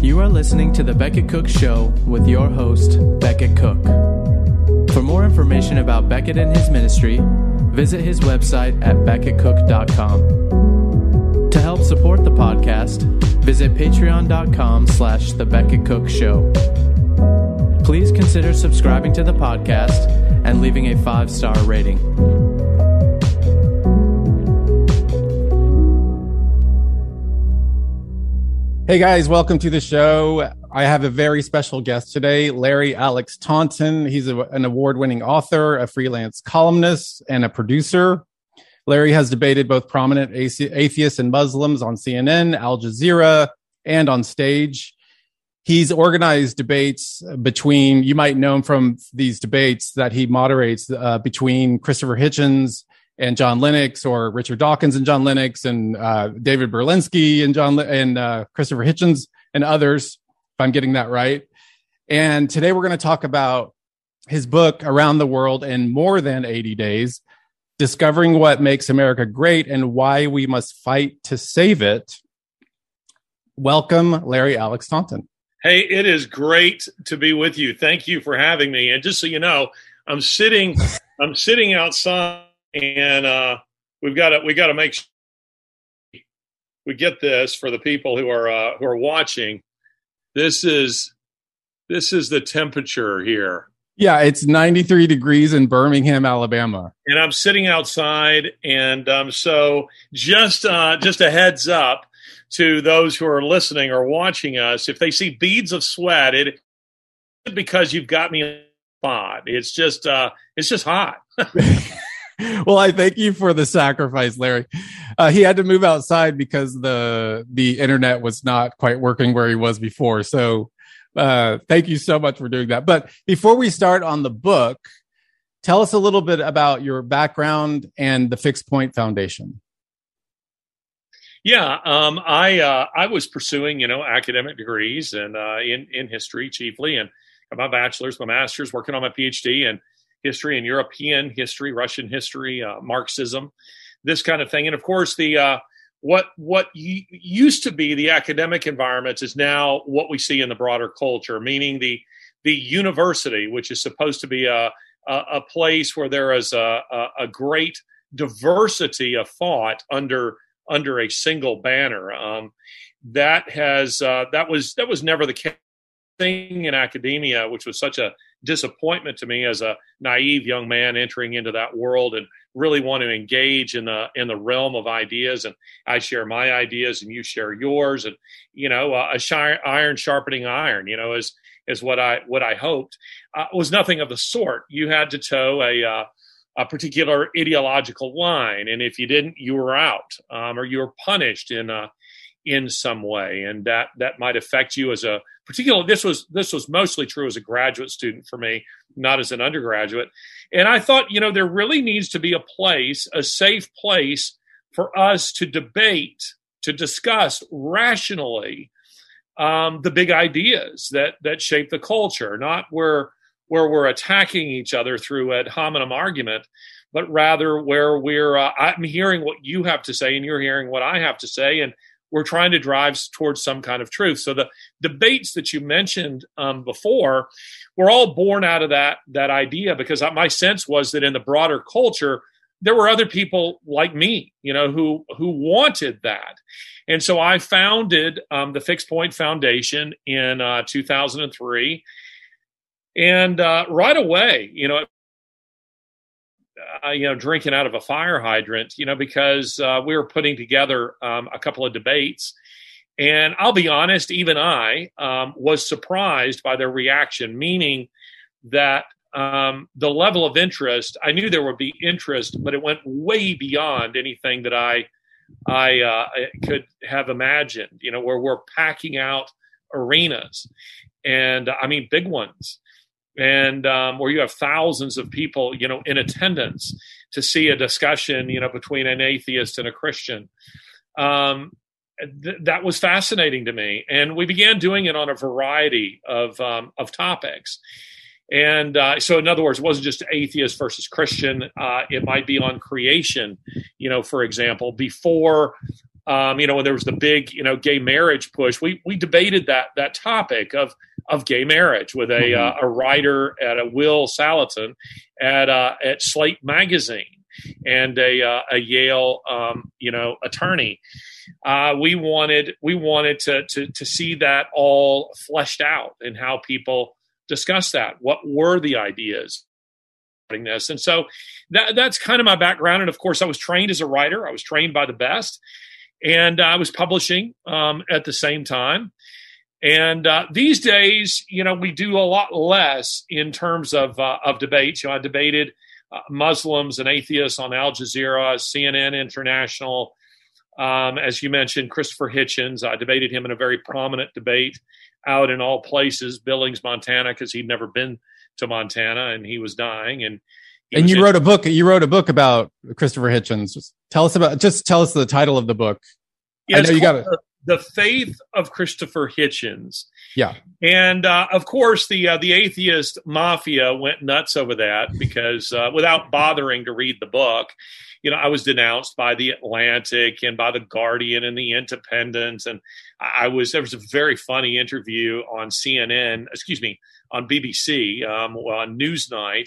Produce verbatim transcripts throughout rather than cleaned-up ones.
You are listening to The Becket Cook Show with your host, Becket Cook. For more information about Becket and his ministry, visit his website at becket cook dot com. To help support the podcast, visit patreon.com slash The Becket Cook Show. Please consider subscribing to the podcast and leaving a five-star rating. Hey guys, welcome to the show. I have a very special guest today, Larry Alex Taunton. He's a, an award-winning author, a freelance columnist, and a producer. Larry has debated both prominent atheists and Muslims on C N N, Al Jazeera, and on stage. He's organized debates between, you might know him from these debates that he moderates uh, between Christopher Hitchens and John Lennox, or Richard Dawkins and John Lennox, and uh, David Berlinski and John and uh, Christopher Hitchens and others, if I'm getting that right. And today we're going to talk about his book, Around the World in More Than eighty days, Discovering What Makes America Great and Why We Must Fight to Save It. Welcome, Larry Alex Taunton. Hey, it is great to be with you. Thank you for having me. And just so you know, I'm sitting, I'm sitting outside. And uh, we've got to we got to make sure we get this for the people who are uh, who are watching. This is this is the temperature here. Yeah, it's ninety-three degrees in Birmingham, Alabama. And I'm sitting outside, and um, so just uh, just a heads up to those who are listening or watching us: if they see beads of sweat, it because you've got me on the spot. It's just uh, it's just hot. Well, I thank you for the sacrifice, Larry. Uh, he had to move outside because the the internet was not quite working where he was before. So uh, thank you so much for doing that. But before we start on the book, tell us a little bit about your background and the Fixed Point Foundation. Yeah, um, I uh, I was pursuing, you know, academic degrees and uh, in in history chiefly, and got my bachelor's, my master's, working on my PhD, and history and European history, Russian history, uh, Marxism, this kind of thing. And of course, the uh, what what y- used to be the academic environment is now what we see in the broader culture, meaning the the university, which is supposed to be a a, a place where there is a, a, a great diversity of thought under under a single banner. Um, that has uh, that was that was never the case thing in academia, which was such a disappointment to me as a naive young man entering into that world and really want to engage in the in the realm of ideas. And I share my ideas and you share yours, and you know, uh, a shi- iron sharpening iron, you know, is is what I what I hoped. Uh, was nothing of the sort. You had to toe a uh, a particular ideological line, and if you didn't, you were out, um, or you were punished in a in some way, and that that might affect you as a particular. This was this was mostly true as a graduate student for me, not as an undergraduate. And I thought, you know, there really needs to be a place, a safe place for us to debate, to discuss rationally um, the big ideas that that shape the culture, not where where we're attacking each other through ad hominem argument, but rather where we're uh, I'm hearing what you have to say and you're hearing what I have to say, and we're trying to drive towards some kind of truth. So the debates that you mentioned um, before were all born out of that that idea, because my sense was that in the broader culture, there were other people like me, you know, who who wanted that. And so I founded um, the Fixed Point Foundation in uh, two thousand three. And uh, right away, you know, Uh, you know, drinking out of a fire hydrant, you know, because uh, we were putting together um, a couple of debates. And I'll be honest, even I um, was surprised by their reaction, meaning that um, the level of interest, I knew there would be interest, but it went way beyond anything that I, I uh, could have imagined, you know, where we're packing out arenas, and I mean, big ones. And um, where you have thousands of people, you know, in attendance to see a discussion, you know, between an atheist and a Christian. Um, th- that was fascinating to me. And we began doing it on a variety of um, of topics. And uh, so, in other words, it wasn't just atheist versus Christian. Uh, it might be on creation, you know, for example, before Um, you know, when there was the big, you know, gay marriage push, we we debated that that topic of of gay marriage with a mm-hmm. uh, a writer at a Will Salatin at uh, at Slate magazine and a uh, a Yale um, you know attorney. Uh, we wanted we wanted to, to to see that all fleshed out and how people discuss that. What were the ideas? This. And so that, that's kind of my background. And of course, I was trained as a writer. I was trained by the best. And I was publishing um, at the same time. And uh, these days, you know, we do a lot less in terms of uh, of debates. You know, I debated uh, Muslims and atheists on Al Jazeera, C N N International. Um, as you mentioned, Christopher Hitchens. I debated him in a very prominent debate out in all places, Billings, Montana, because he'd never been to Montana and he was dying. And and you wrote a book. You wrote a book about Christopher Hitchens. Just tell us about. Just tell us the title of the book. Yeah, I know you got it. The Faith of Christopher Hitchens. Yeah, and uh, of course the uh, the atheist mafia went nuts over that because uh, without bothering to read the book, you know, I was denounced by the Atlantic and by the Guardian and the Independent, and I was there was a very funny interview on C N N. Excuse me, on B B C um, on Newsnight.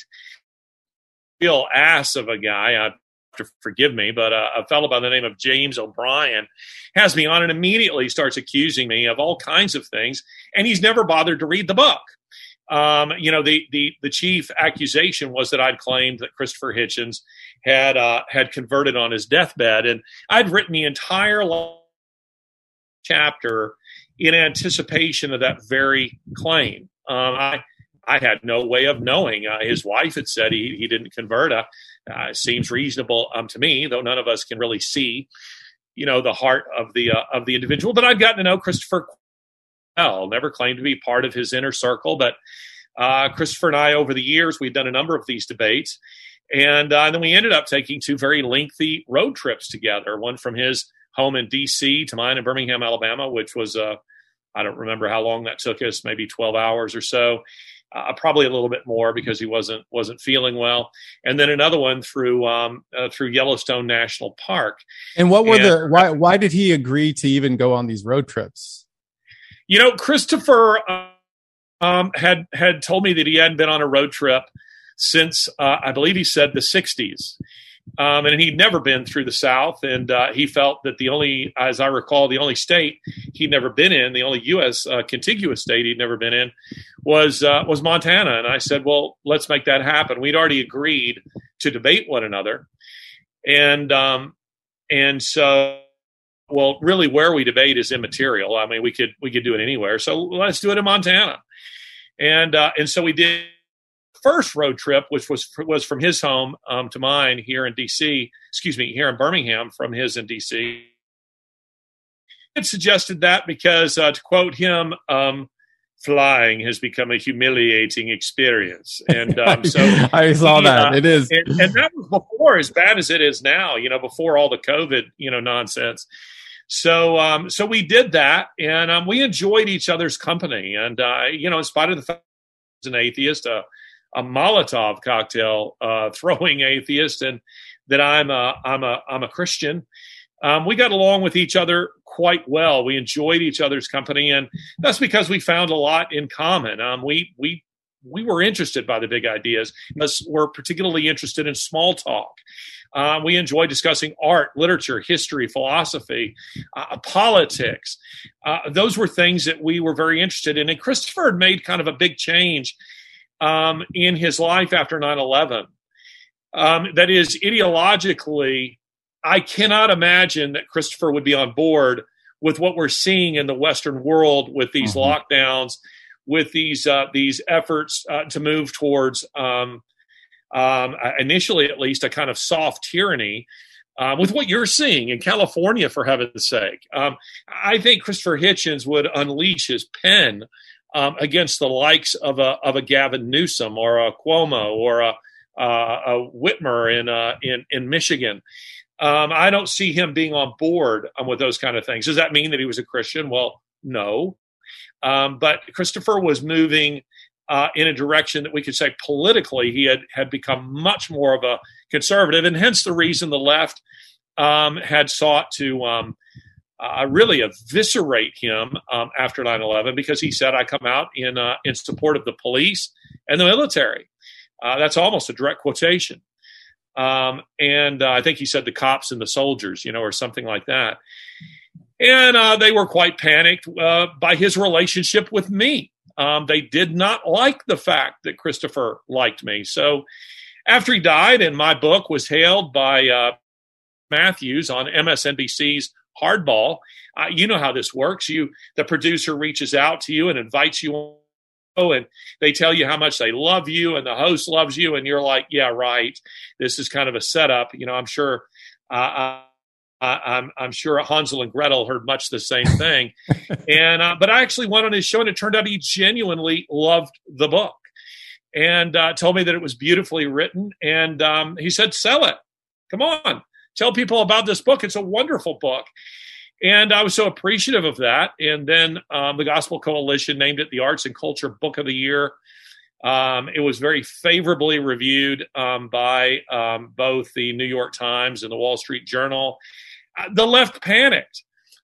Real ass of a guy. I, to forgive me, but uh, a fellow by the name of James O'Brien has me on and immediately starts accusing me of all kinds of things, and he's never bothered to read the book. Um, you know, the the the chief accusation was that I'd claimed that Christopher Hitchens had uh, had converted on his deathbed, and I'd written the entire chapter in anticipation of that very claim. Um, I I had no way of knowing. Uh, his wife had said he, he didn't convert. Uh, uh, seems reasonable um, to me, though none of us can really see, you know, the heart of the uh, of the individual. But I've gotten to know Christopher well. Never claimed to be part of his inner circle, but uh, Christopher and I, over the years, we've done a number of these debates, and uh, then we ended up taking two very lengthy road trips together. One from his home in D C to mine in Birmingham, Alabama, which was uh, I don't remember how long that took us, maybe twelve hours or so. Uh, probably a little bit more because he wasn't wasn't feeling well, and then another one through um, uh, through Yellowstone National Park. And what were and, the why why did he agree to even go on these road trips? You know, Christopher uh, um, had had told me that he hadn't been on a road trip since uh, I believe he said the sixties. Um, and he'd never been through the South, and uh, he felt that the only, as I recall, the only state he'd never been in, the only U S uh, contiguous state he'd never been in, was uh, was Montana. And I said, well, let's make that happen. We'd already agreed to debate one another, and um, and so, well, really, where we debate is immaterial. I mean, we could we could do it anywhere, so let's do it in Montana. And uh, and so we did. First road trip, which was was from his home um, to mine here in D C, excuse me, here in Birmingham from his in D C. It suggested that because, uh, to quote him, um, flying has become a humiliating experience. And um, so I saw he, that. Uh, it is. And, and that was before, as bad as it is now, you know, before all the COVID, you know, nonsense. So, um, so we did that, and um, we enjoyed each other's company. And, uh, you know, in spite of the fact that I was an atheist, uh, a Molotov cocktail uh, throwing atheist, and that I'm a I'm a I'm a Christian. Um, we got along with each other quite well. We enjoyed each other's company, and that's because we found a lot in common. Um, we we we were interested by the big ideas. We're particularly interested in small talk. Uh, we enjoy discussing art, literature, history, philosophy, uh, politics. Uh, those were things that we were very interested in. And Christopher had made kind of a big change Um, in his life after nine eleven. Um, that is, ideologically, I cannot imagine that Christopher would be on board with what we're seeing in the Western world with these mm-hmm. lockdowns, with these uh, these efforts uh, to move towards, um, um, initially at least, a kind of soft tyranny. Uh, with what you're seeing in California, for heaven's sake. Um, I think Christopher Hitchens would unleash his pen Um, against the likes of a of a Gavin Newsom or a Cuomo or a, uh, a Whitmer in uh, in in Michigan. Um, I don't see him being on board um, with those kind of things. Does that mean that he was a Christian? Well, no. Um, but Christopher was moving uh, in a direction that we could say politically he had had become much more of a conservative, and hence the reason the left um, had sought to um, uh, really eviscerate him um, after nine eleven because he said, I come out in uh, in support of the police and the military. Uh, that's almost a direct quotation. Um, and uh, I think he said the cops and the soldiers, you know, or something like that. And uh, they were quite panicked uh, by his relationship with me. Um, they did not like the fact that Christopher liked me. So after he died, and my book was hailed by uh, Matthews on M S N B C's Hardball, uh, you know how this works. You, the producer reaches out to you and invites you on, and they tell you how much they love you, and the host loves you, and you're like, yeah, right. This is kind of a setup. You know, I'm sure. Uh, Uh, I'm, I'm sure Hansel and Gretel heard much the same thing. and uh, But I actually went on his show, and it turned out he genuinely loved the book and uh, told me that it was beautifully written. And um, he said, sell it. Come on. Tell people about this book. It's a wonderful book. And I was so appreciative of that. And then um, the Gospel Coalition named it the Arts and Culture Book of the Year. Um, it was very favorably reviewed um, by um, both the New York Times and the Wall Street Journal. Uh, the left panicked.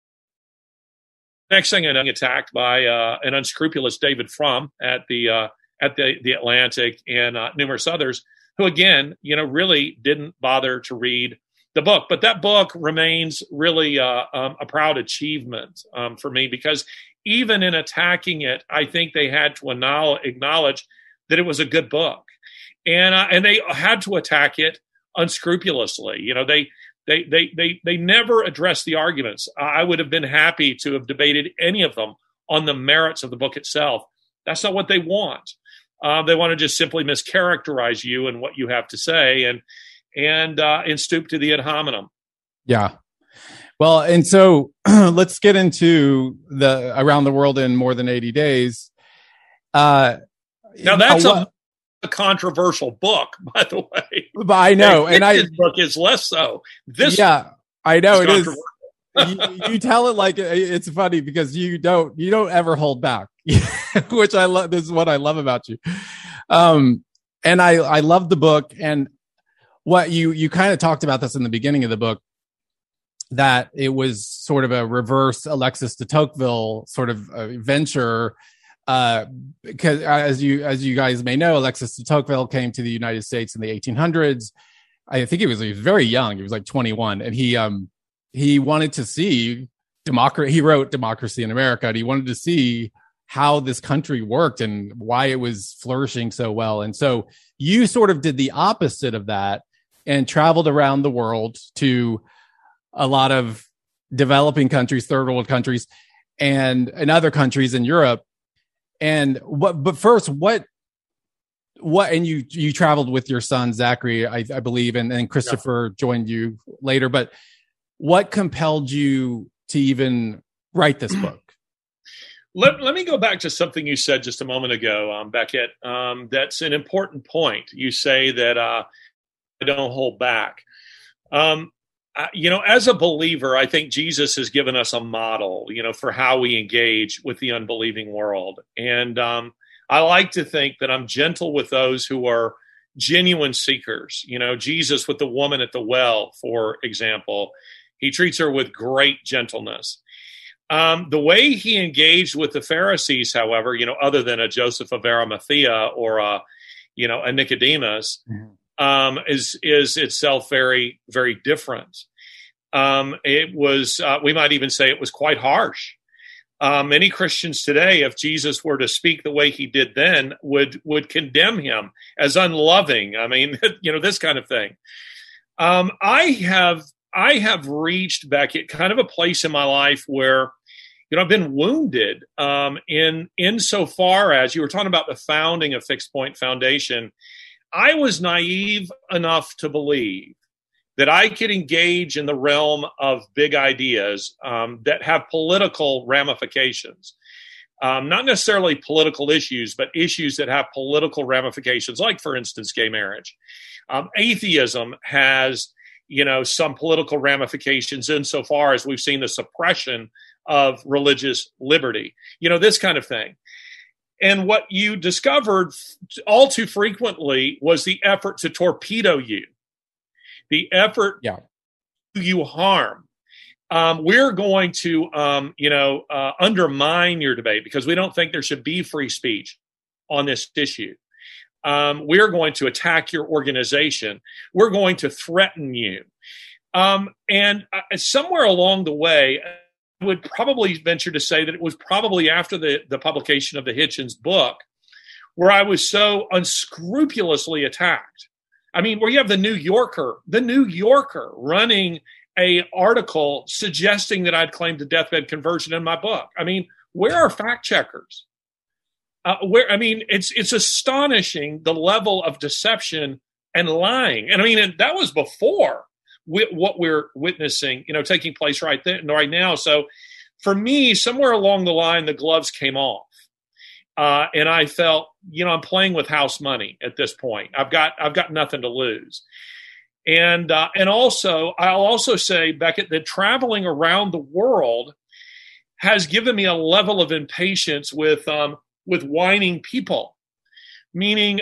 Next thing I know, I'm attacked by uh, an unscrupulous David Frum at the uh, at the, the Atlantic and uh, numerous others who, again, you know, really didn't bother to read the book. But that book remains really uh, um, a proud achievement um, for me because even in attacking it, I think they had to acknowledge that it was a good book, and uh, and they had to attack it unscrupulously. You know, they they they they they never addressed the arguments. I would have been happy to have debated any of them on the merits of the book itself. That's not what they want. Uh, they want to just simply mischaracterize you and what you have to say, and and uh, and stoop to the ad hominem. Yeah. Well, and so let's get into the Around the World in More Than eighty days. Uh, now that's a, a controversial book, by the way. But I know, and I this book is less so. This, yeah, I know it is. you, you tell it like it's funny because you don't you don't ever hold back, which I love. This is what I love about you. Um, and I I love the book, and what you you kind of talked about this in the beginning of the book, that it was sort of a reverse Alexis de Tocqueville sort of uh, venture. Uh, because as you, as you guys may know, Alexis de Tocqueville came to the United States in the eighteen hundreds. I think he was, he was very young. He was like twenty-one, and he, um, he wanted to see democracy. He wrote Democracy in America, and he wanted to see how this country worked and why it was flourishing so well. And so you sort of did the opposite of that and traveled around the world to a lot of developing countries, third world countries, and, and other countries in Europe. And what, but first, what, what, and you, you traveled with your son, Zachary, I, I believe, and then Christopher yeah. joined you later, but what compelled you to even write this book? Let, let me go back to something you said just a moment ago, um, Beckett. Um, that's an important point. You say that uh, I don't hold back. Um, Uh, you know, as a believer, I think Jesus has given us a model, you know, for how we engage with the unbelieving world. And um, I like to think that I'm gentle with those who are genuine seekers. You know, Jesus with the woman at the well, for example, he treats her with great gentleness. Um, the way he engaged with the Pharisees, however, you know, other than a Joseph of Arimathea or a, you know, a Nicodemus, mm-hmm. Um, is is itself very, very different. Um, it was, uh, we might even say it was quite harsh. Uh, many Christians today, if Jesus were to speak the way he did then, would would condemn him as unloving. I mean, you know, this kind of thing. Um, I have I have reached, Beckett, kind of a place in my life where, you know, I've been wounded um, in insofar as you were talking about the founding of Fixed Point Foundation. I was naive enough to believe that I could engage in the realm of big ideas um, that have political ramifications. Um, not necessarily political issues, but issues that have political ramifications, like, for instance, gay marriage. Um, atheism has, you know, some political ramifications insofar as we've seen the suppression of religious liberty, you know, this kind of thing. And what you discovered all too frequently was the effort to torpedo you, the effort yeah. to do you harm. um, we're going to, um, you know, uh, undermine your debate because we don't think there should be free speech on this issue. Um, we're going to attack your organization. We're going to threaten you. Um, and uh, somewhere along the way, I would probably venture to say that it was probably after the, the publication of the Hitchens book where I was so unscrupulously attacked. I mean, where you have the New Yorker, the New Yorker running a article suggesting that I'd claimed a deathbed conversion in my book. I mean, where are fact checkers? Uh, where I mean, it's it's astonishing the level of deception and lying. And I mean, and that was before we, what we're witnessing, you know, taking place right then, right now. So, for me, somewhere along the line, the gloves came off, uh, and I felt, you know, I'm playing with house money at this point. I've got I've got nothing to lose. And uh, and also, I'll also say, Beckett, that traveling around the world has given me a level of impatience with um, with whining people, meaning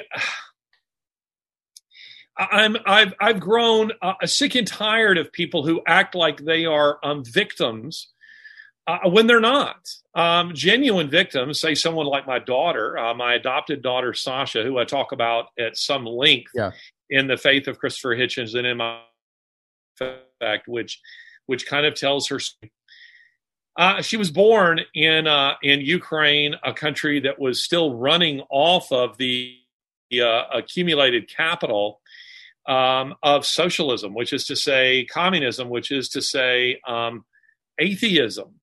I'm I've I've grown uh, sick and tired of people who act like they are um, victims uh, when they're not. Um, genuine victims, say someone like my daughter, uh, my adopted daughter Sasha, who I talk about at some length. Yeah. In the Faith of Christopher Hitchens and in my fact, which which kind of tells her uh, she was born in uh, in Ukraine, a country that was still running off of the uh, accumulated capital um, of socialism, which is to say communism, which is to say um, atheism.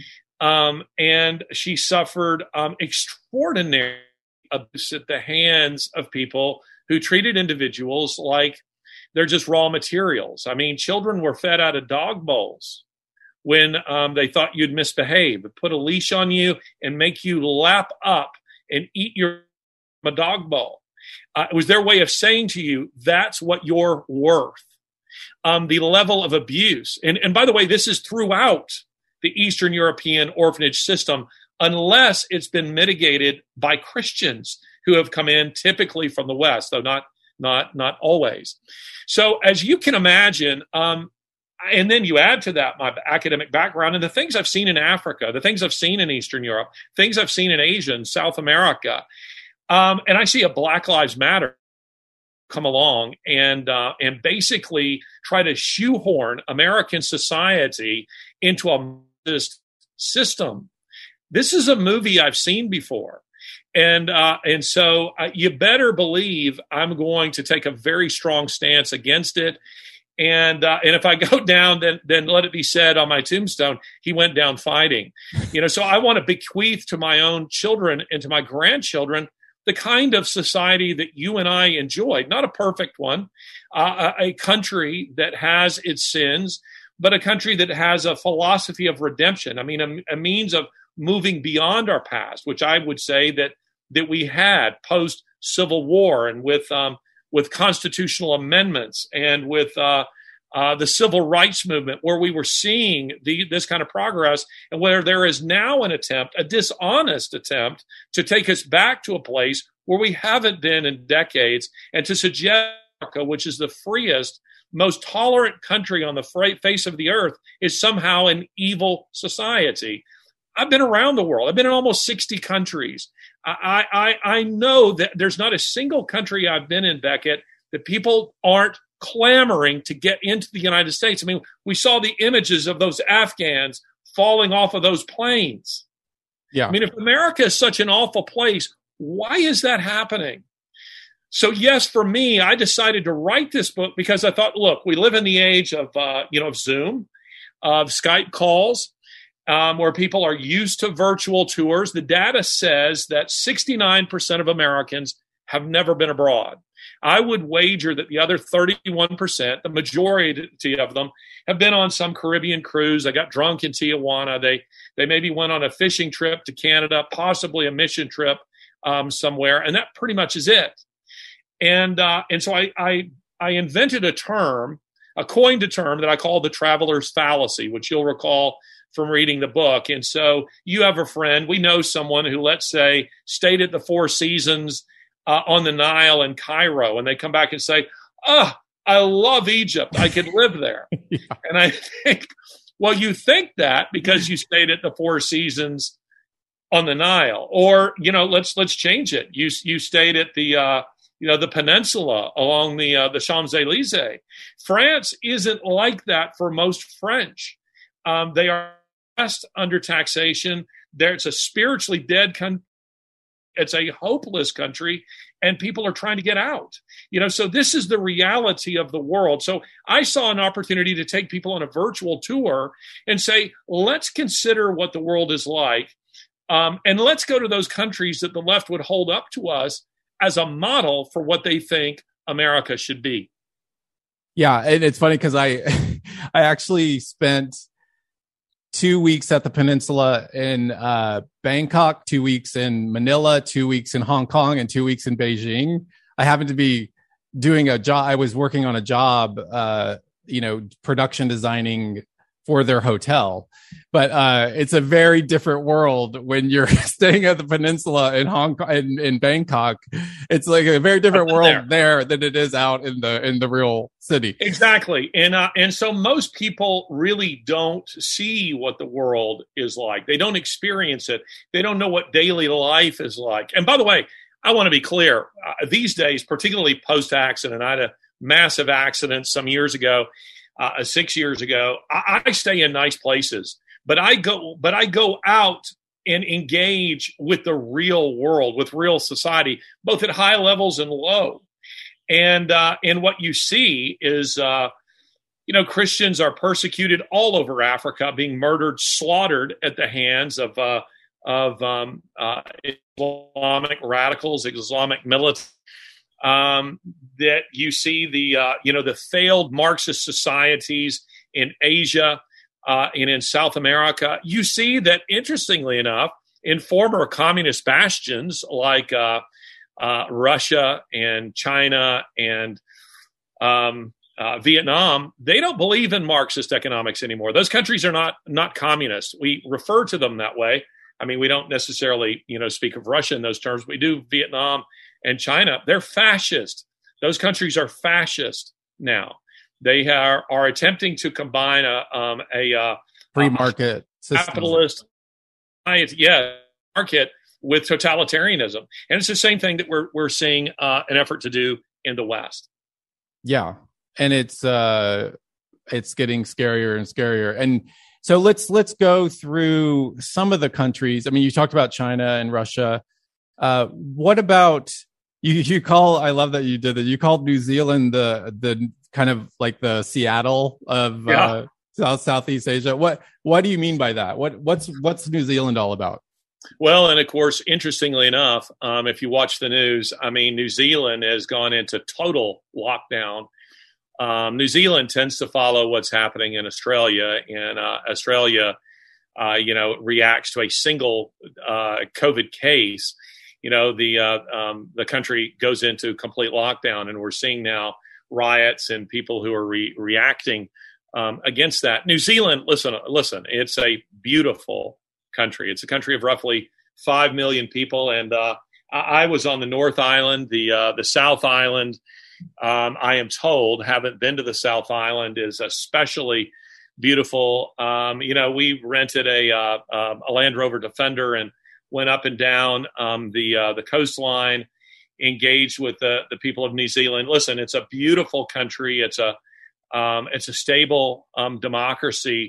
Um, and she suffered um, extraordinary abuse at the hands of people who treated individuals like they're just raw materials. I mean, children were fed out of dog bowls when um, they thought you'd misbehave, put a leash on you and make you lap up and eat your a dog bowl. Uh, it was their way of saying to you, that's what you're worth. Um, the level of abuse. And, and by the way, this is throughout the Eastern European orphanage system, unless it's been mitigated by Christians who have come in typically from the West, though not not not always. So as you can imagine, um, and then you add to that my academic background and the things I've seen in Africa, the things I've seen in Eastern Europe, things I've seen in Asia and South America, um, and I see a Black Lives Matter come along and uh, and basically try to shoehorn American society into a Marxist system. This is a movie I've seen before. And uh, and so uh, you better believe I'm going to take a very strong stance against it. And uh, and if I go down, then then let it be said on my tombstone, he went down fighting. You know, so I want to bequeath to my own children and to my grandchildren the kind of society that you and I enjoyed, not a perfect one, uh, a country that has its sins, but a country that has a philosophy of redemption. I mean, a, a means of moving beyond our past, which I would say that that we had post Civil War and with um, with constitutional amendments and with uh, uh, the civil rights movement, where we were seeing the, this kind of progress, and where there is now an attempt, a dishonest attempt, to take us back to a place where we haven't been in decades, and to suggest America, which is the freest, most tolerant country on the face of the earth, is somehow an evil society. I've been around the world. I've been in almost sixty countries. I, I, I know that there's not a single country I've been in, Beckett, that people aren't clamoring to get into the United States. I mean, we saw the images of those Afghans falling off of those planes. Yeah. I mean, if America is such an awful place, why is that happening? So, yes, for me, I decided to write this book because I thought, look, we live in the age of, uh, you know, of Zoom, of Skype calls, Um, where people are used to virtual tours. The data says that sixty-nine percent of Americans have never been abroad. I would wager that the other thirty-one percent, the majority of them, have been on some Caribbean cruise. They got drunk in Tijuana. They they maybe went on a fishing trip to Canada, possibly a mission trip um, somewhere, and that pretty much is it. And uh, and so I, I I invented a term, a coined a term that I call the traveler's fallacy, which you'll recall from reading the book. And so you have a friend, we know someone who, let's say, stayed at the Four Seasons uh, on the Nile in Cairo, and they come back and say, oh, I love Egypt. I could live there. Yeah. And I think Well, you think that because you stayed at the Four Seasons on the Nile, or, you know, let's let's change it. You you stayed at the uh, you know the peninsula along the uh, the Champs-Élysées. France isn't like that for most French. Um, they are oppressed under taxation. There, it's a spiritually dead country. It's a hopeless country, and people are trying to get out. You know, so this is the reality of the world. So I saw an opportunity to take people on a virtual tour and say, let's consider what the world is like. Um, and let's go to those countries that the left would hold up to us as a model for what they think America should be. Yeah. And it's funny because I, I actually spent two weeks at the peninsula in uh, Bangkok, two weeks in Manila, two weeks in Hong Kong, and two weeks in Beijing. I happened to be doing a job. I was working on a job, uh, you know, production designing for their hotel. But uh, it's a very different world when you're staying at the peninsula in Hong Kong, in, in Bangkok. It's like a very different world there. there than it is out in the in the real city. Exactly, and uh, and so most people really don't see what the world is like. They don't experience it. They don't know what daily life is like. And by the way, I want to be clear. Uh, these days, particularly post-accident, I had a massive accident some years ago. Uh, six years ago, I, I stay in nice places, but I go, but I go out and engage with the real world, with real society, both at high levels and low. And uh, and what you see is, uh, you know, Christians are persecuted all over Africa, being murdered, slaughtered at the hands of uh, of um, uh, Islamic radicals, Islamic militants. Um, that you see the, uh, you know, the failed Marxist societies in Asia uh, and in South America. You see that, interestingly enough, in former communist bastions like uh, uh, Russia and China and um, uh, Vietnam, they don't believe in Marxist economics anymore. Those countries are not not communist. We refer to them that way. I mean, we don't necessarily, you know, speak of Russia in those terms. We do Vietnam and China. They're fascist. Those countries are fascist now. They are, are attempting to combine a um, a uh, free market uh, capitalist, yeah, market with totalitarianism, and it's the same thing that we're we're seeing uh, an effort to do in the West. Yeah, and it's uh, it's getting scarier and scarier. And so let's let's go through some of the countries. I mean, you talked about China and Russia. Uh, what about you? You call I love that you did that. You called New Zealand the the kind of like the Seattle of yeah. uh, South Southeast Asia. What what do you mean by that? What what's what's New Zealand all about? Well, and of course, interestingly enough, um, if you watch the news, I mean, New Zealand has gone into total lockdown. Um, New Zealand tends to follow what's happening in Australia, and uh, Australia, uh, you know, reacts to a single uh, COVID case. You know, the uh, um, the country goes into complete lockdown, and we're seeing now riots and people who are re- reacting um, against that. New Zealand, listen, listen, it's a beautiful country. It's a country of roughly five million people, and uh, I was on the North Island, the uh, the South Island. Um, I am told, haven't been to the South Island, is especially beautiful. Um, you know, we rented a uh, uh, a Land Rover Defender and went up and down um, the uh, the coastline, engaged with the the people of New Zealand. Listen, it's a beautiful country. It's a um, it's a stable um, democracy.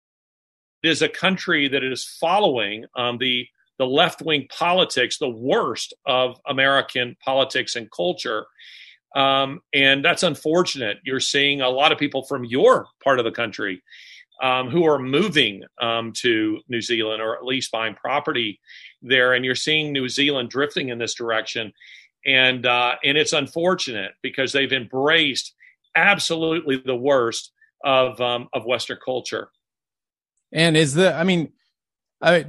It is a country that is following um, the the left wing politics, the worst of American politics and culture. Um, and that's unfortunate. You're seeing a lot of people from your part of the country um, who are moving um, to New Zealand, or at least buying property there. And you're seeing New Zealand drifting in this direction. And uh, and it's unfortunate because they've embraced absolutely the worst of um, of Western culture. And is the, I mean, I,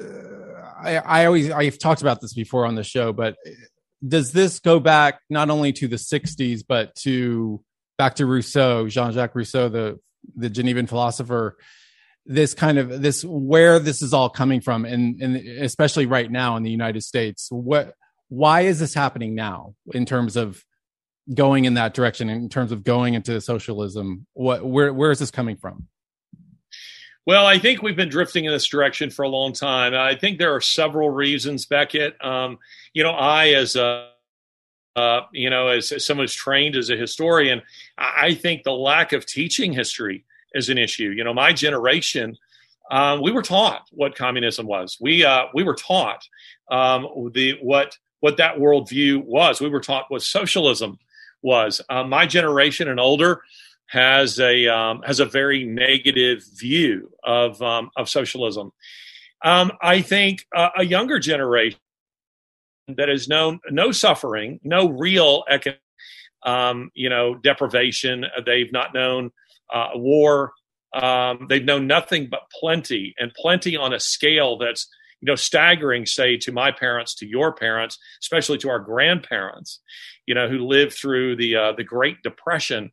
I, I always, I've talked about this before on the show, but does this go back not only to the sixties, but to back to Rousseau, Jean-Jacques Rousseau, the, the Genevan philosopher, this kind of this, where this is all coming from, and, and especially right now in the United States, what, why is this happening now in terms of going in that direction, in terms of going into socialism? What, where, where is this coming from? Well, I think we've been drifting in this direction for a long time. I think there are several reasons, Beckett. Um, you know, I, as a, uh, you know, as, as someone who's trained as a historian, I think the lack of teaching history is an issue. You know, my generation, um, we were taught what communism was. We uh, we were taught um, the what what that worldview was. We were taught what socialism was. Uh, my generation and older has a um, has a very negative view of um, of socialism. Um, I think uh, a younger generation that has known no suffering, no real economic, um, you know, deprivation. They've not known uh, war. Um, they've known nothing but plenty, and plenty on a scale that's, you know, staggering, say, to my parents, to your parents, especially to our grandparents, you know, who lived through the uh, the Great Depression.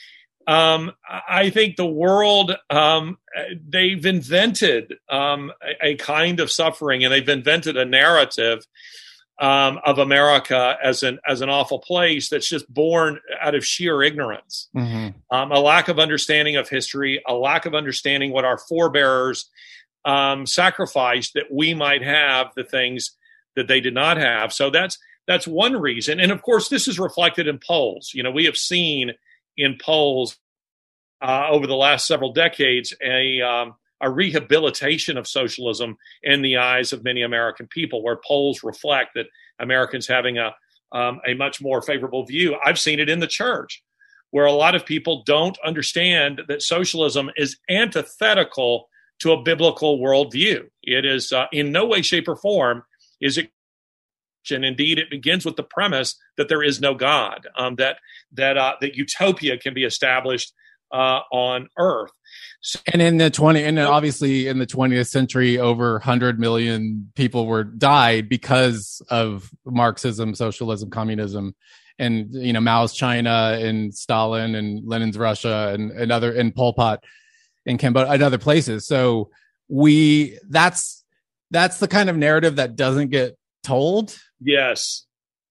Um, I think the world, um, they've invented um, a, a kind of suffering, and they've invented a narrative um, of America as an as an awful place that's just born out of sheer ignorance, mm-hmm. um, a lack of understanding of history, a lack of understanding what our forebears um, sacrificed that we might have the things that they did not have. So that's that's one reason, and of course, this is reflected in polls. You know, we have seen in polls uh, over the last several decades a um, a rehabilitation of socialism in the eyes of many American people, where polls reflect that Americans having a um, a much more favorable view. I've seen it in the church, where a lot of people don't understand that socialism is antithetical to a biblical worldview. It is uh, in no way, shape, or form is it. And indeed, it begins with the premise that there is no God, um, that that uh, that utopia can be established uh, on Earth. So, and in the twenty, and obviously in the twentieth century, over one hundred million people were died because of Marxism, socialism, communism, and you know Mao's China and Stalin and Lenin's Russia and, and other and Pol Pot in Cambodia and other places. So we that's that's the kind of narrative that doesn't get told. Yes.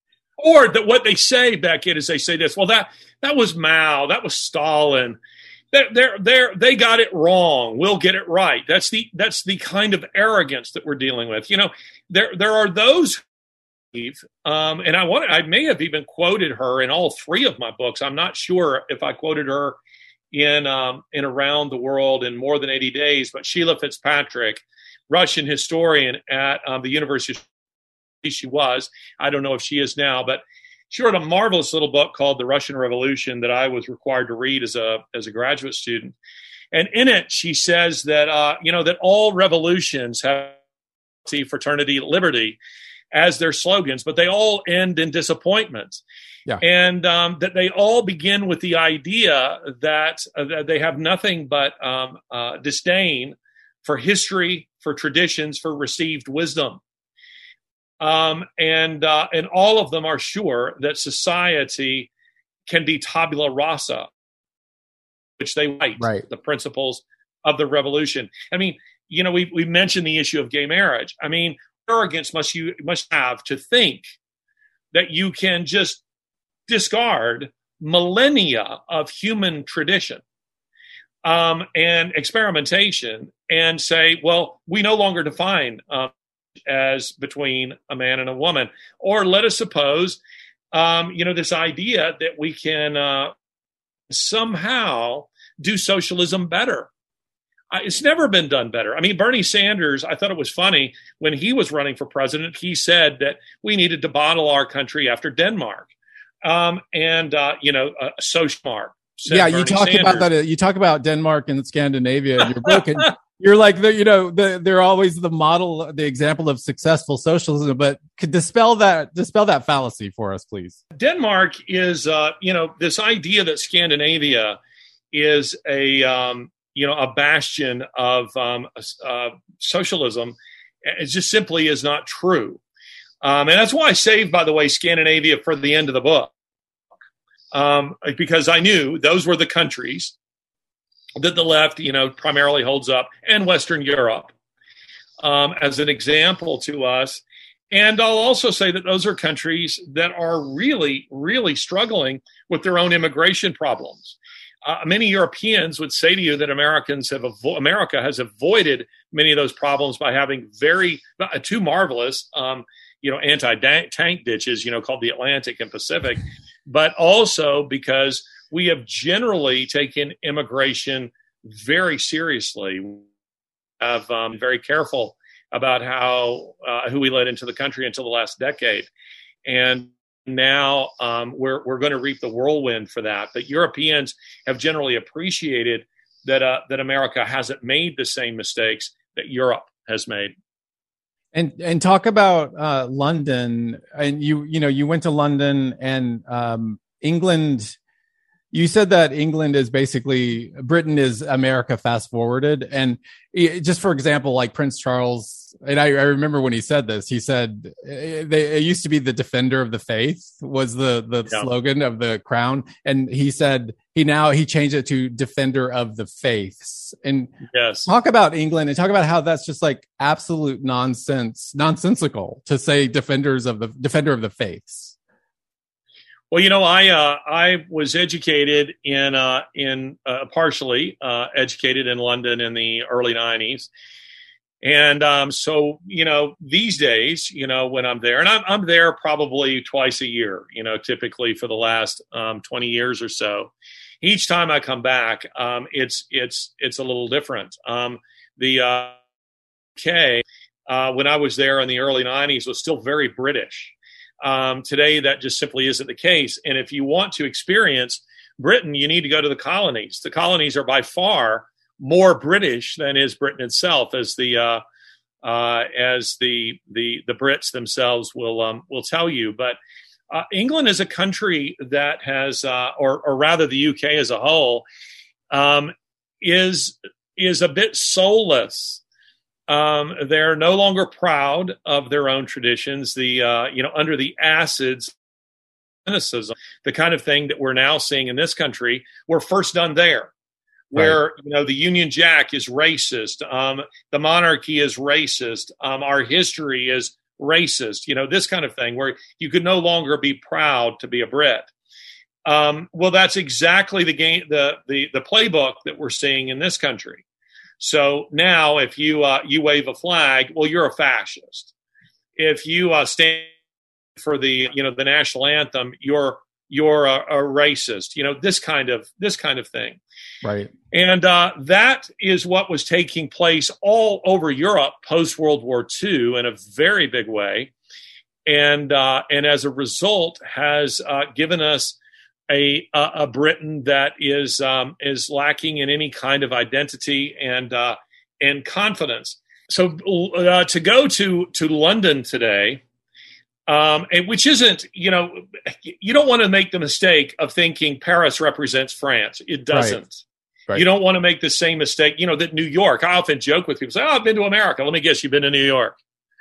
Or that what they say, Beckett, is they say this, well, that that was Mao, that was Stalin. They're, they're, they're, they got it wrong. We'll get it right. That's the that's the kind of arrogance that we're dealing with. You know, there there are those who, um, and I want I may have even quoted her in all three of my books. I'm not sure if I quoted her in um, in Around the World in More Than eighty days, but Sheila Fitzpatrick, Russian historian at um, the University of she was. I don't know if she is now, but she wrote a marvelous little book called The Russian Revolution that I was required to read as a as a graduate student. And in it, she says that uh, you know that all revolutions have fraternity, liberty as their slogans, but they all end in disappointment. Yeah. And um, that they all begin with the idea that, uh, that they have nothing but um, uh, disdain for history, for traditions, for received wisdom. Um, and uh, and all of them are sure that society can be tabula rasa, which they write, right. The principles of the revolution. I mean, you know, we we mentioned the issue of gay marriage. I mean, arrogance must you must have to think that you can just discard millennia of human tradition um, and experimentation and say, well, we no longer define um, as between a man and a woman. Or let us suppose, um, you know, this idea that we can uh, somehow do socialism better. Uh, it's never been done better. I mean, Bernie Sanders, I thought it was funny when he was running for president, he said that we needed to model our country after Denmark. Um, and, uh, you know, uh, Socialmark. Yeah, Bernie you talk Sanders. about that. You talk about Denmark and Scandinavia in your book, and you're like, the, you know, the, they're always the model, the example of successful socialism. But could dispel that, dispel that fallacy for us, please. Denmark is, uh, you know, this idea that Scandinavia is a, um, you know, a bastion of um, uh, socialism. It just simply is not true. Um, and that's why I saved, by the way, Scandinavia for the end of the book, um, because I knew those were the countries that the left, you know, primarily holds up, and Western Europe um, as an example to us. And I'll also say that those are countries that are really, really struggling with their own immigration problems. uh, many Europeans would say to you that Americans have avo- America has avoided many of those problems by having very uh, two marvelous, um, you know, anti-tank ditches, you know, called the Atlantic and Pacific, but also because we have generally taken immigration very seriously. Have um, very careful about how uh, who we let into the country until the last decade, and now um, we're we're going to reap the whirlwind for that. But Europeans have generally appreciated that uh, that America hasn't made the same mistakes that Europe has made. And and talk about uh, London. And you you know you went to London and um, England. You said that England is basically Britain is America fast forwarded. And it, just for example, like Prince Charles, and I, I remember when he said this, he said it, they, it used to be the defender of the faith was the, the yeah. slogan of the crown. And he said he now he changed it to defender of the faiths. And yes. talk about England and talk about how that's just like absolute nonsense, nonsensical to say defenders of the defender of the faiths. Well, you know, I uh, I was educated in uh, in uh, partially uh, educated in London in the early nineties, and um, so you know these days, you know, when I'm there, and I'm I'm there probably twice a year, you know, typically for the last um, twenty years or so. Each time I come back, um, it's it's it's a little different. Um, the uh, U K uh, when I was there in the early nineties was still very British. Um, today, that just simply isn't the case. And if you want to experience Britain, you need to go to the colonies. The colonies are by far more British than is Britain itself, as the uh, uh, as the the the Brits themselves will um, will tell you. But uh, England is a country that has, uh, or or rather, the U K as a whole, um, is is a bit soulless. Um, they're no longer proud of their own traditions. The uh, you know under the acids, cynicism, the kind of thing that we're now seeing in this country, were first done there, where right. you know the Union Jack is racist, um, the monarchy is racist, um, our history is racist. You know this kind of thing, where you could no longer be proud to be a Brit. Um, well, that's exactly the game, the the the playbook that we're seeing in this country. So now, if you uh, you wave a flag, well, you're a fascist. If you uh, stand for the you know the national anthem, you're you're a, a racist. You know this kind of this kind of thing, right? And uh, that is what was taking place all over Europe post World War Two in a very big way, and uh, and as a result has uh, given us A, a a Britain that is um, is lacking in any kind of identity and uh, and confidence. So uh, to go to to London today, um, and which isn't you know you don't want to make the mistake of thinking Paris represents France. It doesn't. Right. Right. You don't want to make the same mistake. You know that New York. I often joke with people. Say, "Oh, I've been to America." Let me guess, you've been to New York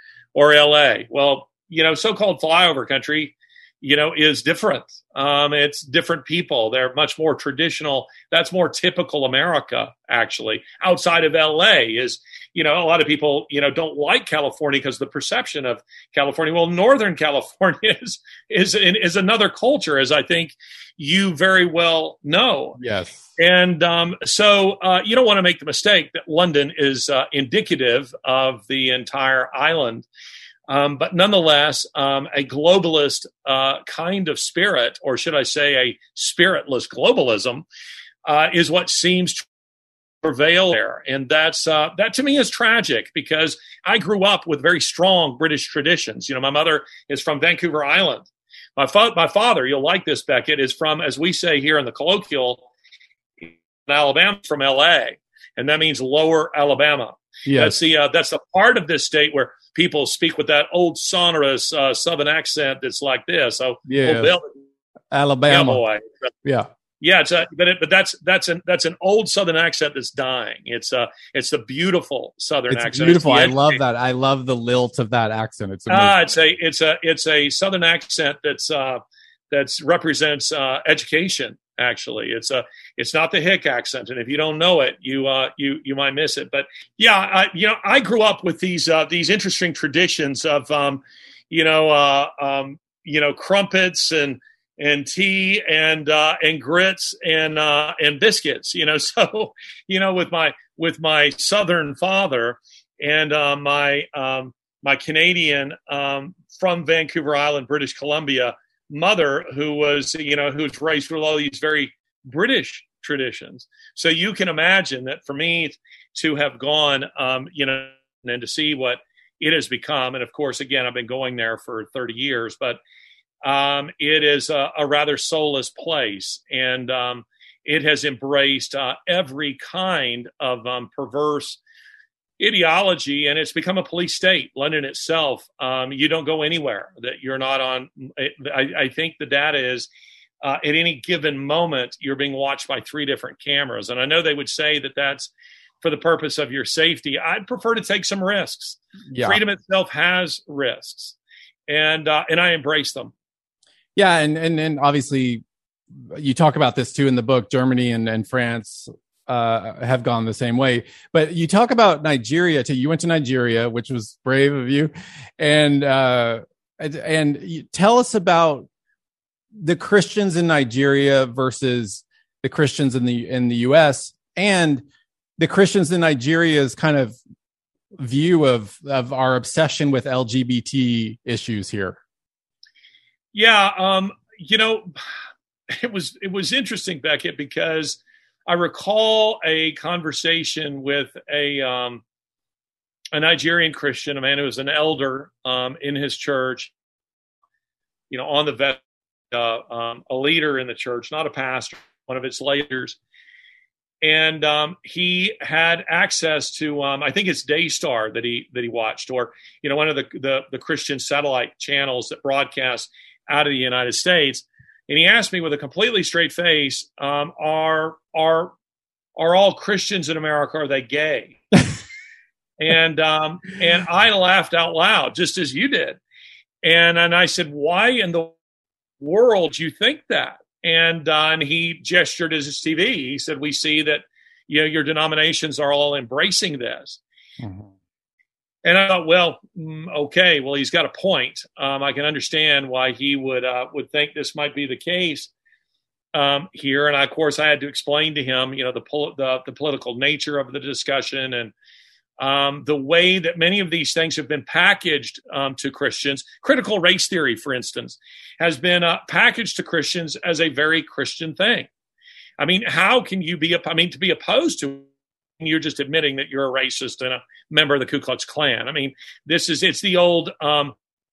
or L A. Well, you know, so-called flyover country, you know, is different. Um, it's different people. They're much more traditional. That's more typical America, actually. Outside of L A is, you know, a lot of people, you know, don't like California because the perception of California. Well, Northern California is, is, is another culture, as I think you very well know. Yes. And um, so uh, you don't want to make the mistake that London is uh, indicative of the entire island. Um, but nonetheless, um, a globalist uh, kind of spirit, or should I say a spiritless globalism, uh, is what seems to prevail there. And that's uh, that to me is tragic, because I grew up with very strong British traditions. You know, my mother is from Vancouver Island. My, fa- my father, you'll like this, Beckett, is from, as we say here in the colloquial, in Alabama, from L A, and that means Lower Alabama. Yes. That's the uh, that's the part of this state where people speak with that old sonorous uh, Southern accent that's like this. Oh, yeah, Bill, Alabama. Boy. Yeah, yeah. It's a, but it, but that's that's an that's an old Southern accent that's dying. It's uh it's the beautiful Southern it's accent. Beautiful. It's I love that. I love the lilt of that accent. It's amazing. Ah, it's a it's a it's a Southern accent that's uh that's represents uh, education. Actually, it's a it's not the Hick accent, and if you don't know it, you uh, you you might miss it. But yeah, I, you know, I grew up with these uh, these interesting traditions of um, you know uh, um, you know crumpets and and tea and uh, and grits and uh, and biscuits. You know, so you know, with my with my Southern father and uh, my um, my Canadian um, from Vancouver Island, British Columbia mother, who was you know who was raised with all these very British traditions. So you can imagine that for me to have gone, um, you know, and to see what it has become. And of course, again, I've been going there for thirty years, but um, it is a, a rather soulless place. And um, it has embraced uh, every kind of um, perverse ideology, and it's become a police state. London itself, um, you don't go anywhere that you're not on. I, I think the data is uh, at any given moment, you're being watched by three different cameras. And I know they would say that that's for the purpose of your safety. I'd prefer to take some risks. Yeah. Freedom itself has risks, and uh, and I embrace them. Yeah, and and and obviously, you talk about this too in the book. Germany and, and France uh, have gone the same way, but you talk about Nigeria too. You went to Nigeria, which was brave of you, and uh, and, and you, tell us about the Christians in Nigeria versus the Christians in the in the U S and the Christians in Nigeria's kind of view of, of our obsession with L G B T issues here. Yeah. Um, you know, it was, it was interesting, Beckett, because I recall a conversation with a, um, a Nigerian Christian, a man who was an elder, um, in his church, you know, on the vet, uh, um, a leader in the church, not a pastor, one of its leaders. And um, he had access to, um, I think it's Daystar that he that he watched, or you know, one of the, the the Christian satellite channels that broadcast out of the United States. And he asked me with a completely straight face, um, "Are are are all Christians in America, are they gay?" and um, and I laughed out loud, just as you did. And and I said, "Why in the world do you think that?" And uh, and he gestured at his T V. He said, "We see that, you know, your denominations are all embracing this." Mm-hmm. And I thought, well, mm, okay, well, he's got a point. Um, I can understand why he would uh, would think this might be the case um, here. And I, of course, I had to explain to him, you know, the pol- the, the political nature of the discussion and um, the way that many of these things have been packaged um, to Christians. Critical race theory, for instance, has been uh, packaged to Christians as a very Christian thing. I mean, how can you be, I mean, to be opposed to, you're just admitting that you're a racist and a member of the Ku Klux Klan. I mean, this is, it's the old, um,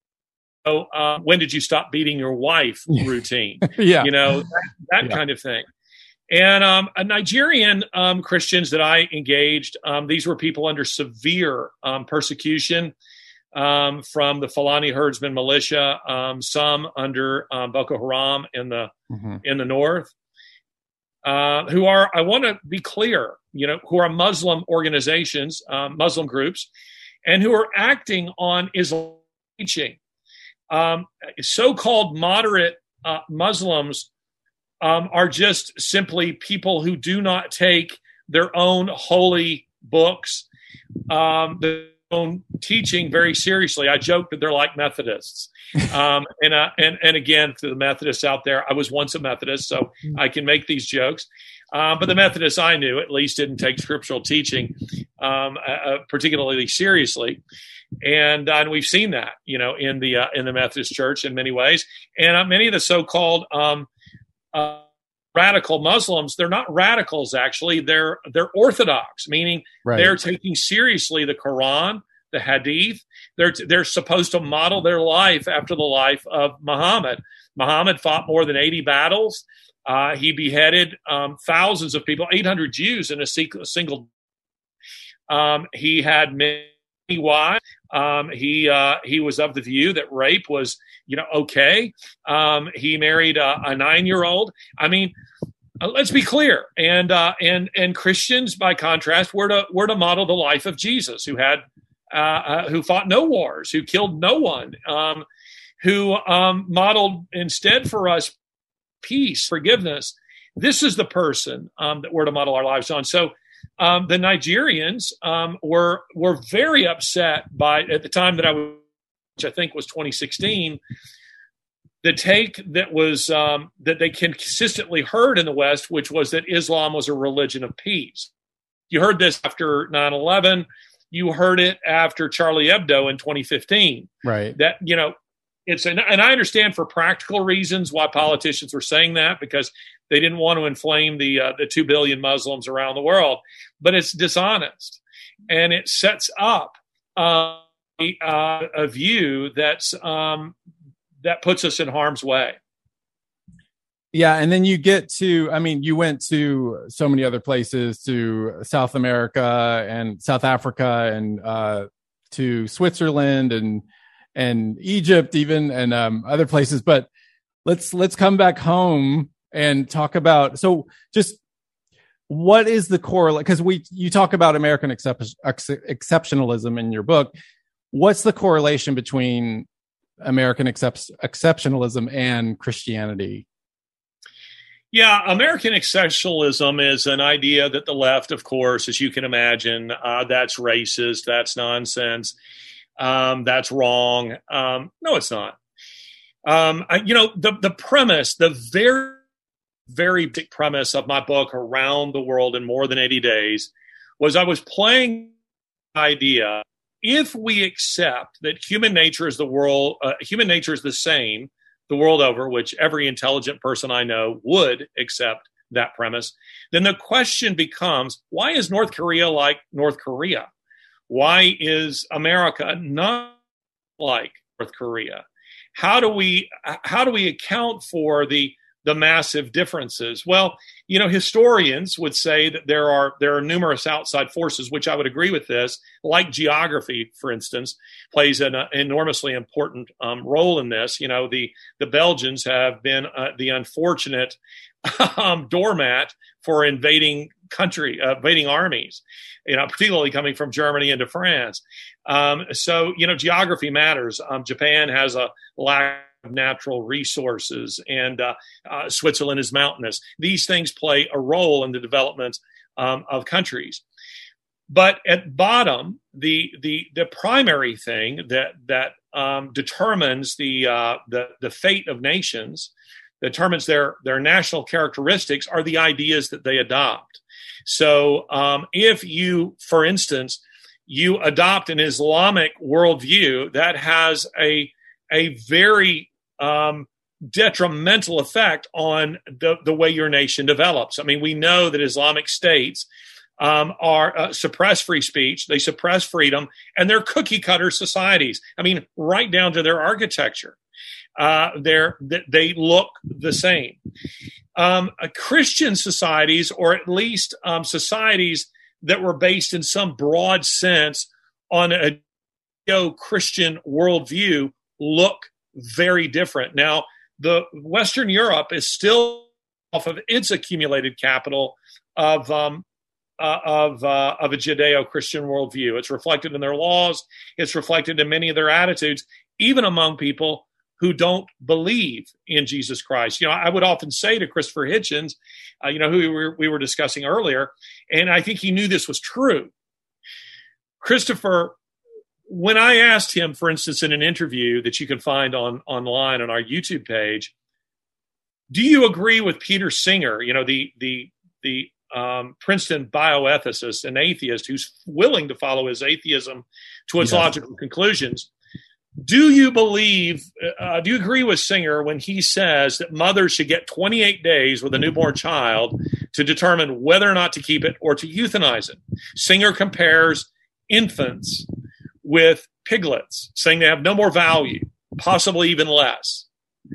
oh, uh, when did you stop beating your wife routine? yeah. You know, that, that yeah. kind of thing. And um, a Nigerian um, Christians that I engaged, um, these were people under severe um, persecution um, from the Fulani herdsmen militia, um, some under um, Boko Haram in the mm-hmm. in the north, uh, who are, I want to be clear, you know, who are Muslim organizations, um, Muslim groups, and who are acting on Islam teaching. Um, so-called moderate uh, Muslims Um, are just simply people who do not take their own holy books, um, their own teaching very seriously. I joke that they're like Methodists. Um, and, uh, and, and again, to the Methodists out there, I was once a Methodist, so I can make these jokes. Uh, but the Methodists I knew at least didn't take scriptural teaching um, uh, particularly seriously. And, uh, and we've seen that, you know, in the, uh, in the Methodist Church in many ways. And uh, many of the so-called um, Uh, radical Muslims, they're not radicals, actually. They're they're orthodox, meaning right. they're taking seriously the Quran, the Hadith. They're they're supposed to model their life after the life of Muhammad. Muhammad fought more than eighty battles. Uh, he beheaded um, thousands of people, eight hundred Jews in a single. Um, he had many wives. Um, he uh, he was of the view that rape was, you know, okay. Um, he married a, a nine-year-old. I mean, uh, let's be clear. And uh, and and Christians, by contrast, were to were to model the life of Jesus, who had uh, uh, who fought no wars, who killed no one, um, who um, modeled instead for us peace, forgiveness. This is the person um, that we're to model our lives on. So. Um, the Nigerians um, were were very upset by, at the time that I was, which I think was twenty sixteen, the take that was um, that they consistently heard in the West, which was that Islam was a religion of peace. You heard this after nine eleven. You heard it after Charlie Hebdo in twenty fifteen. Right. That, you know, it's an, and I understand for practical reasons why politicians were saying that, because they didn't want to inflame the uh, the two billion Muslims around the world. But it's dishonest, and it sets up uh, a, uh, a view that's um, that puts us in harm's way. Yeah, and then you get to, I mean, you went to so many other places, to South America and South Africa, and uh, to Switzerland and and Egypt even, and um, other places. But let's let's come back home and talk about, so just what is the correlation? Because we you talk about American excep- ex- exceptionalism in your book. What's the correlation between American excep- exceptionalism and Christianity? Yeah, American exceptionalism is an idea that the left, of course, as you can imagine, uh, that's racist, that's nonsense, um, that's wrong. Um, no, it's not. Um, I, you know, the the premise, the very, very big premise of my book, Around the World in More Than eighty days, was I was playing the idea, if we accept that human nature is the world, uh, human nature is the same the world over, which every intelligent person I know would accept that premise, then the question becomes, why is North Korea like North Korea? Why is America not like North Korea? How do we how do we account for the the massive differences? Well, you know, historians would say that there are there are numerous outside forces, which I would agree with this, like geography, for instance, plays an uh, enormously important um, role in this. You know, the the Belgians have been uh, the unfortunate um, doormat for invading country, uh, invading armies, you know, particularly coming from Germany into France. Um, so, you know, geography matters. Um, Japan has a lack of natural resources, and uh, uh, Switzerland is mountainous. These things play a role in the development um, of countries. But at bottom, the the the primary thing that that um, determines the uh, the the fate of nations, determines their their national characteristics, are the ideas that they adopt. So, um, if you, for instance, you adopt an Islamic worldview, that has a a very um, detrimental effect on the, the way your nation develops. I mean, we know that Islamic states um, are uh, suppress free speech, they suppress freedom, and they're cookie cutter societies. I mean, right down to their architecture. Uh, they're, they look the same. Um, uh, Christian societies, or at least um, societies that were based in some broad sense on a Christian worldview, look very different. Now, the Western Europe is still off of its accumulated capital of um, uh, of uh, of a Judeo-Christian worldview. It's reflected in their laws. It's reflected in many of their attitudes, even among people who don't believe in Jesus Christ. You know, I would often say to Christopher Hitchens, uh, you know, who we were, we were discussing earlier, and I think he knew this was true. Christopher, when I asked him, for instance, in an interview that you can find on online on our YouTube page, do you agree with Peter Singer, you know, the the the um, Princeton bioethicist and atheist who's willing to follow his atheism to its yes. logical conclusions? Do you believe, uh, do you agree with Singer when he says that mothers should get twenty-eight days with a newborn child to determine whether or not to keep it or to euthanize it? Singer compares infants with piglets, saying they have no more value, possibly even less.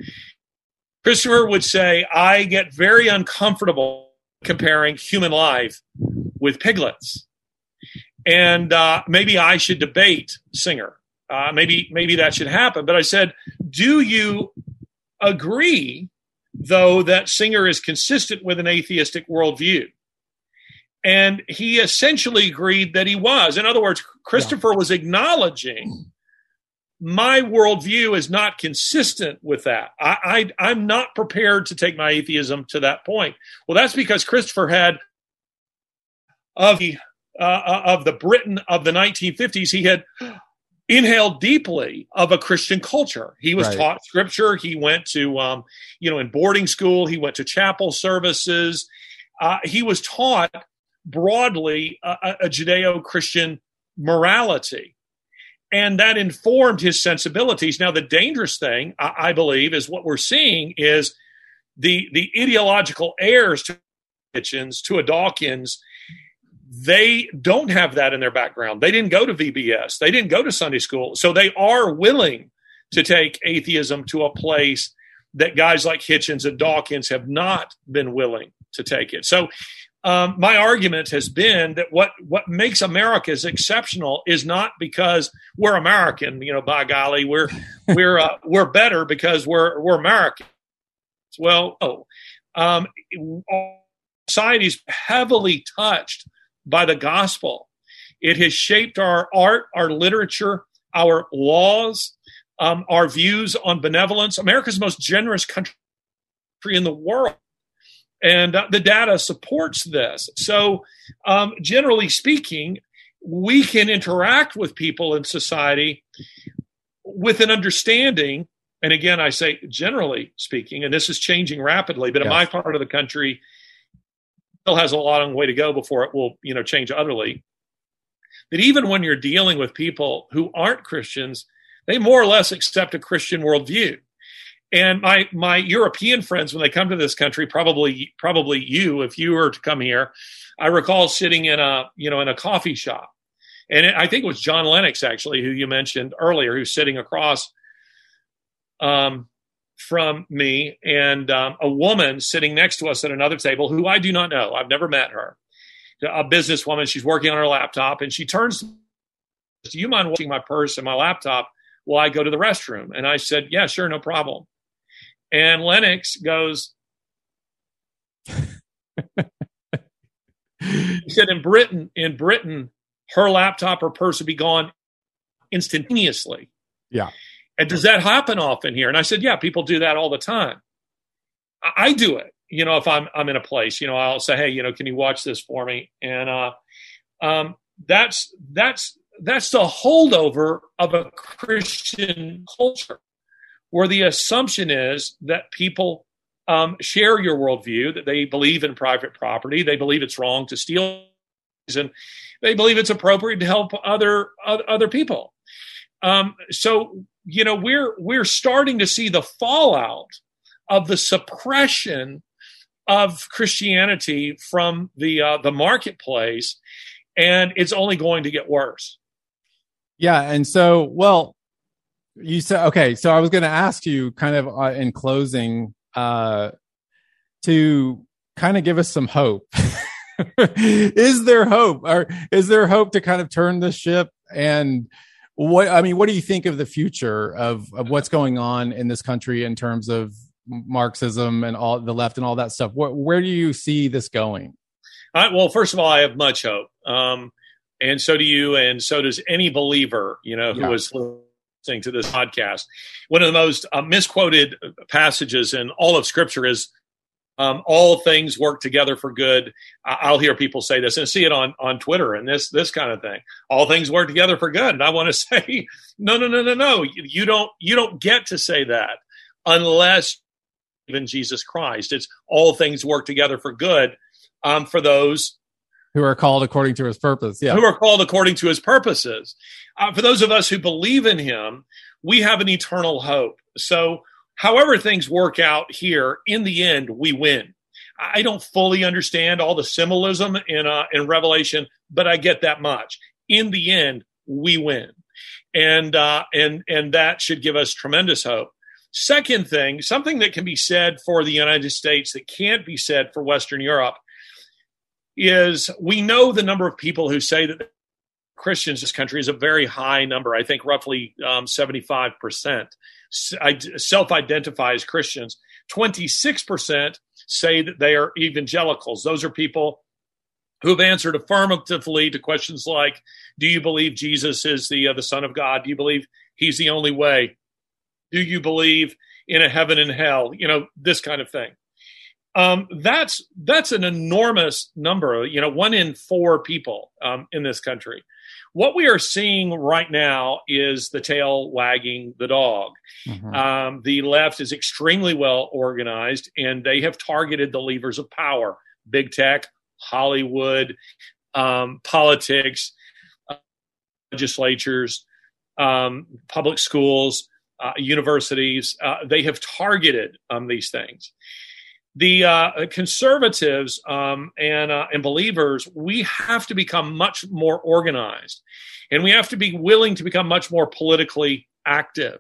Christopher would say, I get very uncomfortable comparing human life with piglets. And uh, maybe I should debate Singer. Uh, maybe maybe that should happen. But I said, do you agree, though, that Singer is consistent with an atheistic worldview? And he essentially agreed that he was. In other words, Christopher yeah. was acknowledging my worldview is not consistent with that. I, I, I'm not prepared to take my atheism to that point. Well, that's because Christopher had, of the, uh, of the Britain of the nineteen fifties, he had inhaled deeply of a Christian culture. He was Right. taught scripture. He went to, um, you know, in boarding school. He went to chapel services. Uh, he was taught broadly a, a Judeo-Christian morality. And that informed his sensibilities. Now, the dangerous thing, I, I believe, is what we're seeing is the, the ideological heirs to Hitchens, to a Dawkins. They don't have that in their background. They didn't go to V B S. They didn't go to Sunday school. So they are willing to take atheism to a place that guys like Hitchens and Dawkins have not been willing to take it. So um, my argument has been that what, what makes America is exceptional is not because we're American, you know, by golly, we're, we're, uh, we're better because we're, we're American. Well, oh, um, society's heavily touched by the gospel. It has shaped our art, our literature, our laws, um, our views on benevolence. America's the most generous country in the world. And uh, the data supports this. So um, generally speaking, we can interact with people in society with an understanding. And again, I say generally speaking, and this is changing rapidly, but yes. in my part of the country, still has a long way to go before it will, you know, change utterly. That even when you're dealing with people who aren't Christians, they more or less accept a Christian worldview. And my my European friends, when they come to this country, probably probably you, if you were to come here, I recall sitting in a you know in a coffee shop, and it, I think it was John Lennox actually, who you mentioned earlier, who's sitting across um, from me, and um, a woman sitting next to us at another table who I do not know. I've never met her. A businesswoman. She's working on her laptop, and she turns to me, do you mind watching my purse and my laptop while I go to the restroom? And I said, yeah, sure, no problem. And Lennox goes, he said, in Britain, in Britain, her laptop or purse would be gone instantaneously. Yeah. And does that happen often here? And I said, yeah, people do that all the time. I, I do it. You know, if I'm I'm in a place, you know, I'll say, hey, you know, can you watch this for me? And uh, um, that's that's that's the holdover of a Christian culture, where the assumption is that people um, share your worldview, that they believe in private property, they believe it's wrong to steal, and they believe it's appropriate to help other other people. Um, so, you know, we're we're starting to see the fallout of the suppression of Christianity from the uh, the marketplace, and it's only going to get worse. Yeah, and so, well, you said, okay, so I was going to ask you kind of uh, in closing uh, to kind of give us some hope. Is there hope, or is there hope to kind of turn the ship? And what, I mean, what do you think of the future of, of what's going on in this country in terms of Marxism and all the left and all that stuff? Where, where do you see this going? Uh, well, first of all, I have much hope. Um, and so do you. And so does any believer, you know, who yeah. is listening to this podcast. One of the most uh, misquoted passages in all of Scripture is um, all things work together for good. I'll hear people say this and see it on, on Twitter and this, this kind of thing. All things work together for good. And I want to say, no, no, no, no, no. You, you don't, you don't get to say that unless in Jesus Christ. It's all things work together for good um, for those who are called according to his purpose. Yeah. Who are called according to his purposes. Uh, for those of us who believe in him, we have an eternal hope. So however things work out here, in the end, we win. I don't fully understand all the symbolism in uh, in Revelation, but I get that much. In the end, we win. And uh, and and that should give us tremendous hope. Second thing, something that can be said for the United States that can't be said for Western Europe is we know the number of people who say that Christians in this country is a very high number. I think roughly um, seventy-five percent self-identify as Christians. twenty-six percent say that they are evangelicals. Those are people who have answered affirmatively to questions like, do you believe Jesus is the uh, the Son of God? Do you believe he's the only way? Do you believe in a heaven and hell? You know, this kind of thing. Um, that's that's an enormous number. You know, one in four people um, in this country. what we are seeing right now is the tail wagging the dog. Mm-hmm. Um, the left is extremely well organized, and they have targeted the levers of power: big tech, Hollywood, um, politics, uh, legislatures, um, public schools, uh, universities. Uh, they have targeted um, these things. The uh, conservatives um, and uh, and believers, we have to become much more organized, and we have to be willing to become much more politically active.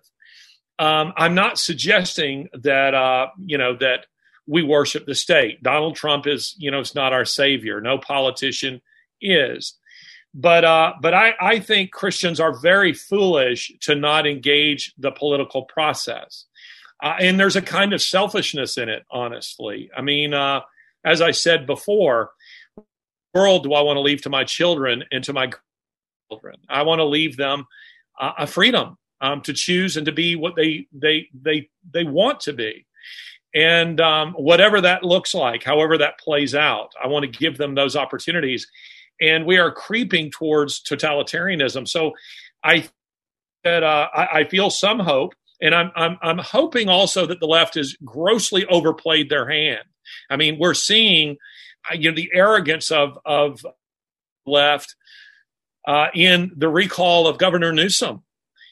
Um, I'm not suggesting that uh, you know that we worship the state. Donald Trump is you know is not our savior. No politician is, but uh, but I, I think Christians are very foolish to not engage the political process. Uh, and there's a kind of selfishness in it, honestly. I mean, uh, as I said before, what world do I want to leave to my children and to my children? I want to leave them uh, a freedom um, to choose and to be what they they they they want to be, and um, whatever that looks like, however that plays out, I want to give them those opportunities. And we are creeping towards totalitarianism. So I that uh, I, I feel some hope. And I'm, I'm I'm hoping also that the left has grossly overplayed their hand. I mean, we're seeing, you know, the arrogance of of left uh, in the recall of Governor Newsom,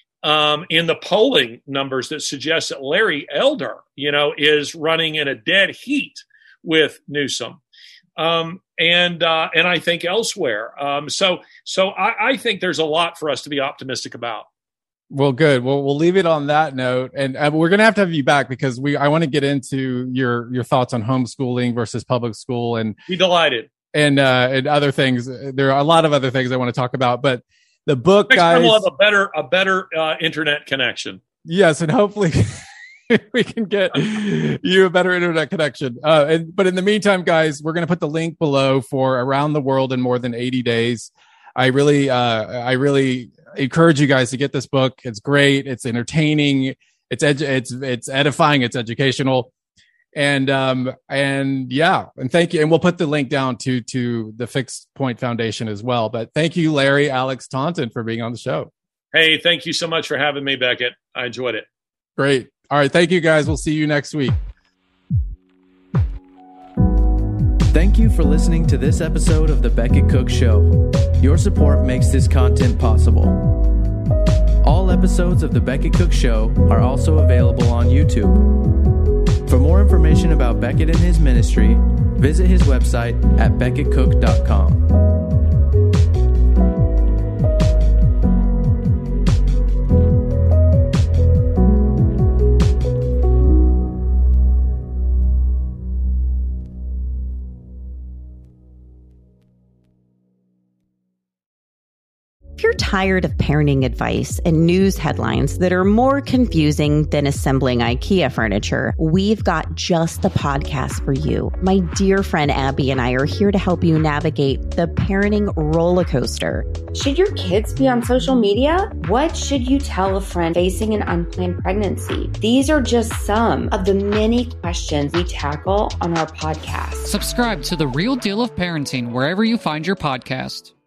um, in the polling numbers that suggest that Larry Elder, you know, is running in a dead heat with Newsom, um, and uh, and I think elsewhere. Um, so so I, I think there's a lot for us to be optimistic about. Well, good. Well, we'll leave it on that note, and uh, we're going to have to have you back because we I want to get into your your thoughts on homeschooling versus public school, and be delighted, and uh, and other things. There are a lot of other things I want to talk about, but the book, Next guys, time we'll have a better a better uh, internet connection. Yes, and hopefully we can get you a better internet connection. Uh, and but in the meantime, guys, we're going to put the link below for Around the World in More Than eighty days. I really, uh, I really encourage you guys to get this book. It's great. It's entertaining. It's edu- it's it's edifying. It's educational, and um and yeah, and thank you. And we'll put the link down to to the Fixed Point Foundation as well. But thank you, Larry Alex Taunton, for being on the show. Hey, thank you so much for having me, Beckett. I enjoyed it. Great. All right, thank you, guys. We'll see you next week. Thank you for listening to this episode of The Beckett Cook Show. Your support makes this content possible. All episodes of The Beckett Cook Show are also available on YouTube. For more information about Beckett and his ministry, visit his website at beckett cook dot com. If you're tired of parenting advice and news headlines that are more confusing than assembling IKEA furniture, we've got just the podcast for you. My dear friend Abby and I are here to help you navigate the parenting roller coaster. Should your kids be on social media? What should you tell a friend facing an unplanned pregnancy? These are just some of the many questions we tackle on our podcast. Subscribe to The Real Deal of Parenting wherever you find your podcast.